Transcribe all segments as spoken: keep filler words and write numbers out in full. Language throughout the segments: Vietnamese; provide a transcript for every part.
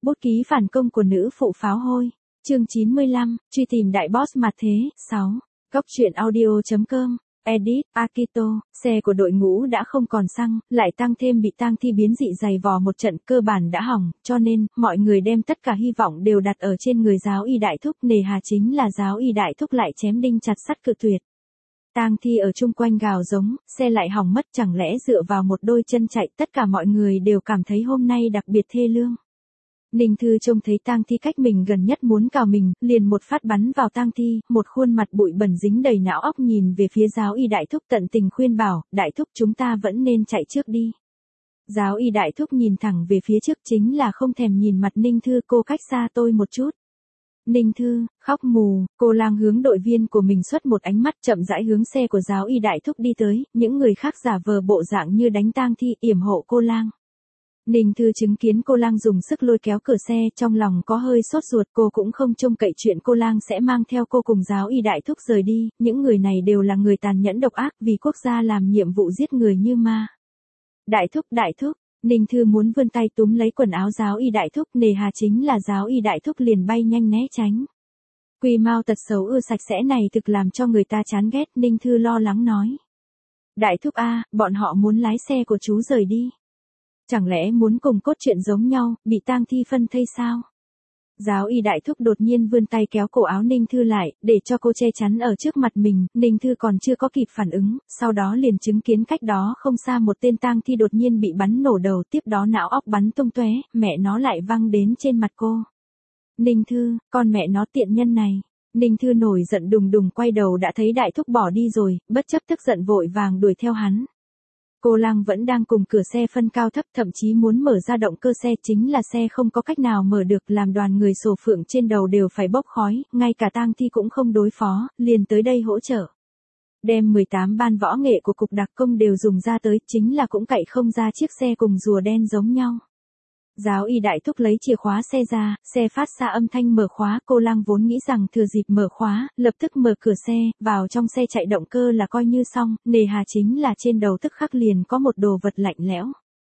Bút ký phản công của nữ phụ pháo hôi. Chương chín mươi lăm, truy tìm đại boss mặt thế. sáu. Góc truyện audio chấm com. Edit, Akito, xe của đội ngũ đã không còn xăng, lại tăng thêm bị tang thi biến dị dày vò một trận cơ bản đã hỏng, cho nên, mọi người đem tất cả hy vọng đều đặt ở trên người giáo y đại thúc, nề hà chính là giáo y đại thúc lại chém đinh chặt sắt cự tuyệt. Tang thi ở chung quanh gào giống, xe lại hỏng mất, chẳng lẽ dựa vào một đôi chân chạy, tất cả mọi người đều cảm thấy hôm nay đặc biệt thê lương. Ninh Thư trông thấy tang thi cách mình gần nhất muốn cào mình, liền một phát bắn vào tang thi, một khuôn mặt bụi bẩn dính đầy não óc nhìn về phía giáo y đại thúc tận tình khuyên bảo, đại thúc chúng ta vẫn nên chạy trước đi. Giáo y đại thúc nhìn thẳng về phía trước chính là không thèm nhìn mặt Ninh Thư, cô cách xa tôi một chút. Ninh Thư, khóc mù, cô lang hướng đội viên của mình xuất một ánh mắt chậm rãi hướng xe của giáo y đại thúc đi tới, những người khác giả vờ bộ dạng như đánh tang thi yểm hộ cô lang. Ninh Thư chứng kiến cô lang dùng sức lôi kéo cửa xe, trong lòng có hơi sốt ruột, cô cũng không trông cậy chuyện cô lang sẽ mang theo cô cùng giáo y đại thúc rời đi, những người này đều là người tàn nhẫn độc ác vì quốc gia làm nhiệm vụ giết người như ma. Đại thúc, đại thúc, Ninh Thư muốn vươn tay túm lấy quần áo giáo y đại thúc, nề hà chính là giáo y đại thúc liền bay nhanh né tránh. Quy mau tật xấu ưa sạch sẽ này thực làm cho người ta chán ghét, Ninh Thư lo lắng nói. Đại thúc a, bọn họ muốn lái xe của chú rời đi. Chẳng lẽ muốn cùng cốt truyện giống nhau, bị tang thi phân thây sao? Giáo y đại thúc đột nhiên vươn tay kéo cổ áo Ninh Thư lại, để cho cô che chắn ở trước mặt mình, Ninh Thư còn chưa có kịp phản ứng, sau đó liền chứng kiến cách đó không xa một tên tang thi đột nhiên bị bắn nổ đầu, tiếp đó não óc bắn tung tóe, mẹ nó lại văng đến trên mặt cô. Ninh Thư, con mẹ nó tiện nhân này. Ninh Thư nổi giận đùng đùng quay đầu đã thấy đại thúc bỏ đi rồi, bất chấp tức giận vội vàng đuổi theo hắn. Cô lang vẫn đang cùng cửa xe phân cao thấp, thậm chí muốn mở ra động cơ xe, chính là xe không có cách nào mở được, làm đoàn người sổ phượng trên đầu đều phải bốc khói, ngay cả tang thi cũng không đối phó, liền tới đây hỗ trợ. Đem mười tám ban võ nghệ của cục đặc công đều dùng ra tới, chính là cũng cậy không ra chiếc xe cùng rùa đen giống nhau. Giáo y đại thúc lấy chìa khóa xe ra, xe phát ra âm thanh mở khóa, cô lang vốn nghĩ rằng thừa dịp mở khóa, lập tức mở cửa xe, vào trong xe chạy động cơ là coi như xong, nề hà chính là trên đầu tức khắc liền có một đồ vật lạnh lẽo.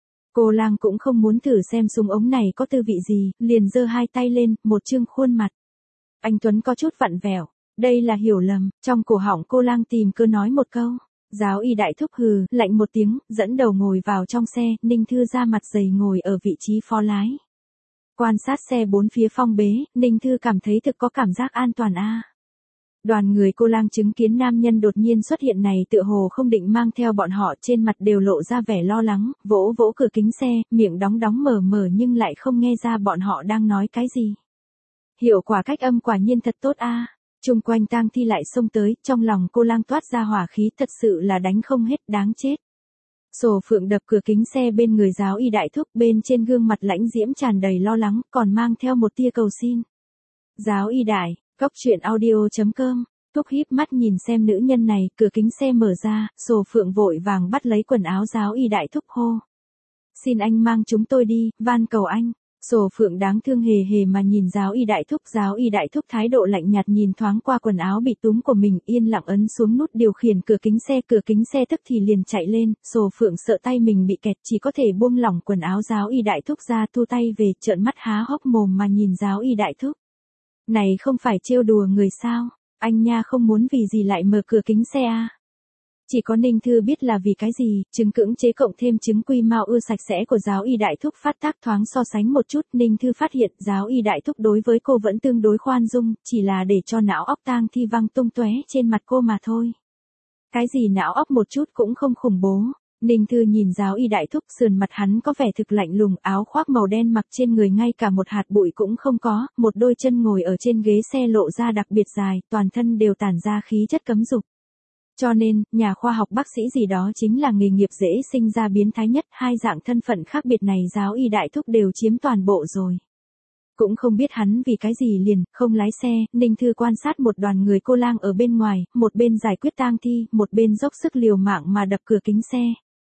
Cô lang cũng không muốn thử xem súng ống này có tư vị gì, liền giơ hai tay lên, một trương khuôn mặt. Anh Tuấn có chút vặn vẹo, đây là hiểu lầm, trong cổ họng cô lang tìm cơ nói một câu. Giáo y đại thúc hừ, lạnh một tiếng, dẫn đầu ngồi vào trong xe, Ninh Thư ra mặt dày ngồi ở vị trí phó lái. Quan sát xe bốn phía phong bế, Ninh Thư cảm thấy thực có cảm giác an toàn a. À. Đoàn người cô lang chứng kiến nam nhân đột nhiên xuất hiện này tựa hồ không định mang theo bọn họ, trên mặt đều lộ ra vẻ lo lắng, vỗ vỗ cửa kính xe, miệng đóng đóng mở mở nhưng lại không nghe ra bọn họ đang nói cái gì. Hiệu quả cách âm quả nhiên thật tốt a. À. Trung quanh tang thi lại xông tới, trong lòng cô lang toát ra hỏa khí, thật sự là đánh không hết, đáng chết. Sổ phượng đập cửa kính xe bên người giáo y đại thúc, bên trên gương mặt lãnh diễm tràn đầy lo lắng, còn mang theo một tia cầu xin. Giáo y đại, góc truyện audio chấm com, thúc híp mắt nhìn xem nữ nhân này, cửa kính xe mở ra, sổ phượng vội vàng bắt lấy quần áo giáo y đại thúc hô. Xin anh mang chúng tôi đi, van cầu anh. Sổ phượng đáng thương hề hề mà nhìn giáo y đại thúc, giáo y đại thúc thái độ lạnh nhạt nhìn thoáng qua quần áo bị túm của mình, yên lặng ấn xuống nút điều khiển cửa kính xe, cửa kính xe tức thì liền chạy lên, sổ phượng sợ tay mình bị kẹt chỉ có thể buông lỏng quần áo giáo y đại thúc ra, thu tay về, trợn mắt há hốc mồm mà nhìn giáo y đại thúc. Này không phải trêu đùa người sao, anh nha không muốn vì gì lại mở cửa kính xe à? Chỉ có Ninh Thư biết là vì cái gì, chứng cưỡng chế cộng thêm chứng quy mau ưa sạch sẽ của giáo y đại thúc phát tác thoáng so sánh một chút, Ninh Thư phát hiện giáo y đại thúc đối với cô vẫn tương đối khoan dung, chỉ là để cho não óc tang thi văng tung tóe trên mặt cô mà thôi. Cái gì não óc một chút cũng không khủng bố. Ninh Thư nhìn giáo y đại thúc, sườn mặt hắn có vẻ thực lạnh lùng, áo khoác màu đen mặc trên người ngay cả một hạt bụi cũng không có, một đôi chân ngồi ở trên ghế xe lộ ra đặc biệt dài, toàn thân đều tản ra khí chất cấm dục. Cho nên, nhà khoa học bác sĩ gì đó chính là nghề nghiệp dễ sinh ra biến thái nhất, hai dạng thân phận khác biệt này giáo y đại thúc đều chiếm toàn bộ rồi. Cũng không biết hắn vì cái gì liền, không lái xe, Ninh Thư quan sát một đoàn người cô lang ở bên ngoài, một bên giải quyết tang thi, một bên dốc sức liều mạng mà đập cửa kính xe.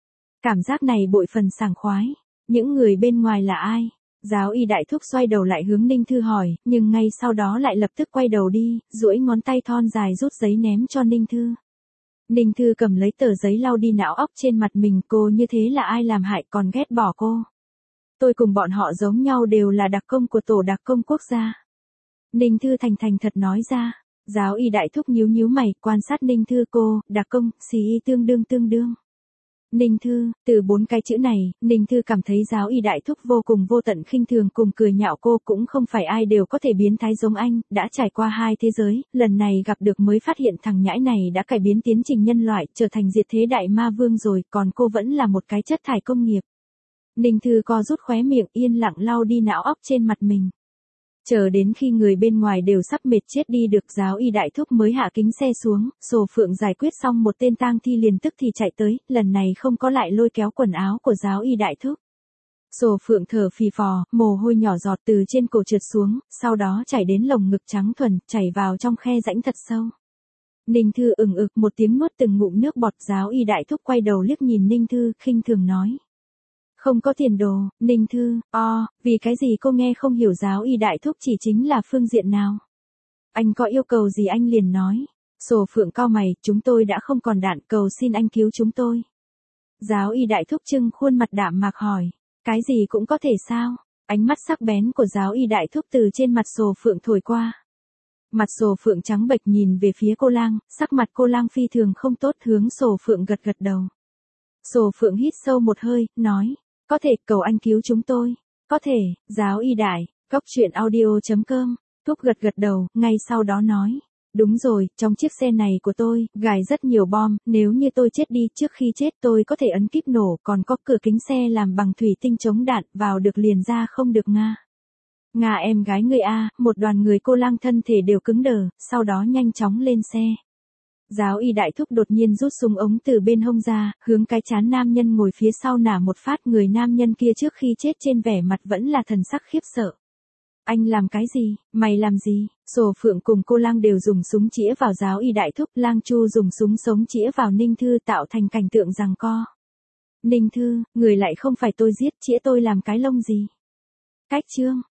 Cảm giác này bội phần sảng khoái. Những người bên ngoài là ai? Giáo y đại thúc xoay đầu lại hướng Ninh Thư hỏi, nhưng ngay sau đó lại lập tức quay đầu đi, duỗi ngón tay thon dài rút giấy ném cho Ninh Thư. Ninh Thư cầm lấy tờ giấy lau đi não óc trên mặt mình, cô như thế là ai làm hại còn ghét bỏ cô. Tôi cùng bọn họ giống nhau đều là đặc công của tổ đặc công quốc gia. Ninh Thư thành thành thật nói ra. Giáo y đại thúc nhíu nhíu mày, quan sát Ninh Thư cô, đặc công, xì y tương đương tương đương. Ninh Thư, từ bốn cái chữ này, Ninh Thư cảm thấy giáo y đại thúc vô cùng vô tận khinh thường cùng cười nhạo cô, cũng không phải ai đều có thể biến thái giống anh, đã trải qua hai thế giới, lần này gặp được mới phát hiện thằng nhãi này đã cải biến tiến trình nhân loại, trở thành diệt thế đại ma vương rồi, còn cô vẫn là một cái chất thải công nghiệp. Ninh Thư co rút khóe miệng, yên lặng lau đi não óc trên mặt mình. Chờ đến khi người bên ngoài đều sắp mệt chết đi được, giáo y đại thúc mới hạ kính xe xuống, Sổ Phượng giải quyết xong một tên tang thi liền tức thì chạy tới, lần này không có lại lôi kéo quần áo của giáo y đại thúc. Sổ Phượng thở phì phò, mồ hôi nhỏ giọt từ trên cổ trượt xuống, sau đó chảy đến lồng ngực trắng thuần, chảy vào trong khe rãnh thật sâu. Ninh Thư ừng ực một tiếng nuốt từng ngụm nước bọt, giáo y đại thúc quay đầu liếc nhìn Ninh Thư, khinh thường nói. Không có tiền đồ, Ninh Thư, o, vì cái gì cô nghe không hiểu giáo y đại thúc chỉ chính là phương diện nào? Anh có yêu cầu gì anh liền nói. Sổ Phượng cau mày, chúng tôi đã không còn đạn, cầu xin anh cứu chúng tôi. Giáo y đại thúc trưng khuôn mặt đạm mạc hỏi, cái gì cũng có thể sao? Ánh mắt sắc bén của giáo y đại thúc từ trên mặt Sổ Phượng thổi qua. Mặt Sổ Phượng trắng bệch nhìn về phía cô lang, sắc mặt cô lang phi thường không tốt, hướng Sổ Phượng gật gật đầu. Sổ Phượng hít sâu một hơi, nói. Có thể, cầu anh cứu chúng tôi. Có thể, giáo y đại, góc truyện audio chấm com. Thúc gật gật đầu, ngay sau đó nói. Đúng rồi, trong chiếc xe này của tôi, gài rất nhiều bom, nếu như tôi chết đi, trước khi chết tôi có thể ấn kíp nổ, còn có cửa kính xe làm bằng thủy tinh chống đạn, vào được liền ra không được Nga. Nga em gái người A, một đoàn người cô lang thân thể đều cứng đờ, sau đó nhanh chóng lên xe. Giáo y đại thúc đột nhiên rút súng ống từ bên hông ra, hướng cái chán nam nhân ngồi phía sau nả một phát, người nam nhân kia trước khi chết trên vẻ mặt vẫn là thần sắc khiếp sợ. Anh làm cái gì, mày làm gì? Sổ Phượng cùng cô lang đều dùng súng chĩa vào giáo y đại thúc, lang Chu dùng súng sống chĩa vào Ninh Thư, tạo thành cảnh tượng giằng co. Ninh Thư, người lại không phải tôi giết, chĩa tôi làm cái lông gì? Cách chương.